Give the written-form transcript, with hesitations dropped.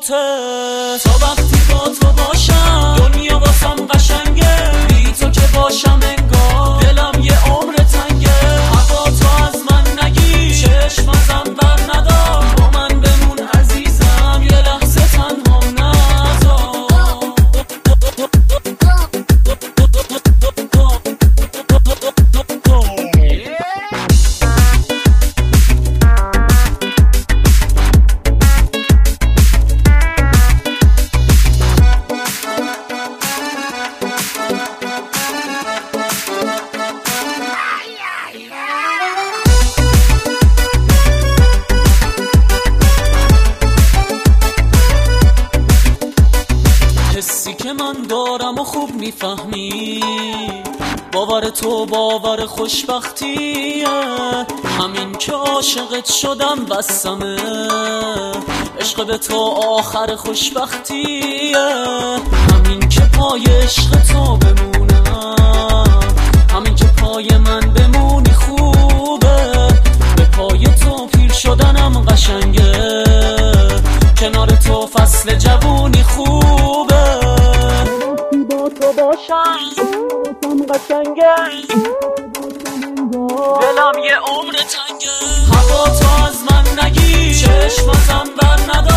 سکوته. تا وقتی با تو باشم دنیا واسم قشنگه، بی تو که باشم انگار دلم یه عمر تنگه. هوا تو از من نگی، چشم ازم بر ندار، با من بمون عزیزم یه لحظه تنها نذار. حسی که من دارم و خوب میفهمی، باور تو باور خوشبختیه. همین که عاشقت شدم بسمه، عشق به تو آخر خوشبختیه. همین که پای عشق تو بمونم، همین که پای من بمونی خوبه. به پای تو پیر شدنم قشنگه، کنار تو فصل جوونی خوبه. با تو باشم قشنگه، دلم یه عمر تنگه. هوا تو از من نگی، چشم ازم بر ندار.